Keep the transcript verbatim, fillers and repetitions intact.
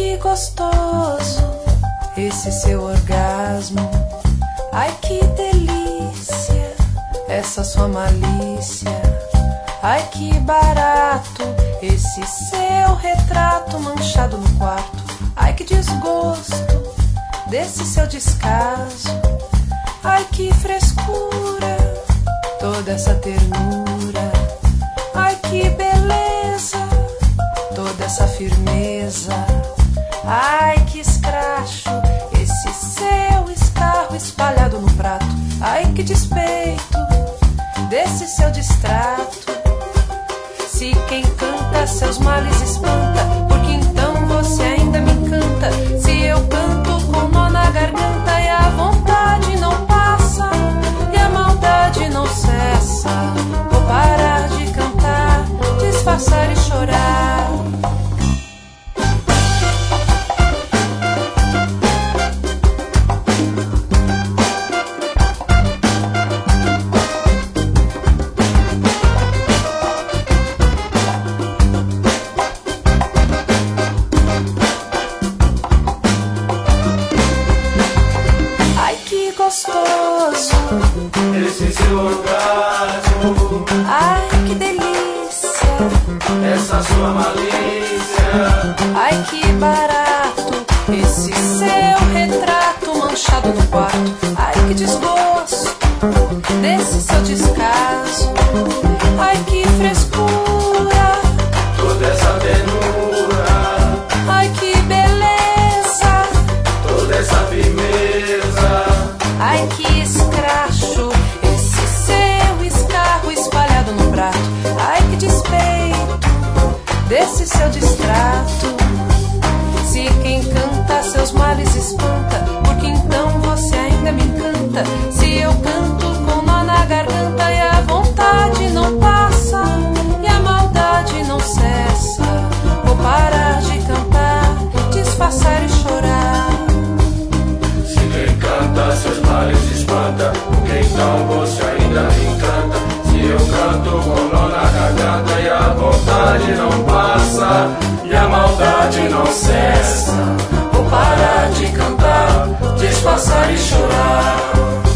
que gostoso esse seu orgasmo. Ai, que delícia essa sua malícia. Ai, que barato esse seu retrato manchado no quarto. Ai, que desgosto desse seu descaso. Ai, que frescura toda essa ternura. Ai, que beleza toda essa firmeza. Ai, que escracho esse seu escarro espalhado no prato. Ai, que despeito desse seu distrato. Se quem canta seus males espanta, porque então você ainda me encanta. Se eu canto com nó na garganta e a vontade não passa e a maldade não cessa, vou parar de cantar, disfarçar e chorar. Gostoso esse seu orgasmo. Ai, que delícia essa sua malícia. Ai, que barato esse seu retrato manchado no quarto. Ai, que desgosto desse seu descaso. Ai, que frescura toda essa ternura. Ai, que beleza toda essa firmeza. Ai, que escracho esse seu escarro espalhado no prato. Ai, que despeito desse seu distrato. Se quem canta seus males espanta, porque então você ainda me encanta. Se eu canto com nó na garganta e a vontade não passa e a maldade não cessa, vou parar de cantar, disfarçar e chorar. Se quem canta seus males espanta, porque então você ainda me encanta. Se eu canto com nó na garganta e a vontade não passa e a maldade não cessa, vou parar de cantar, disfarçar e chorar.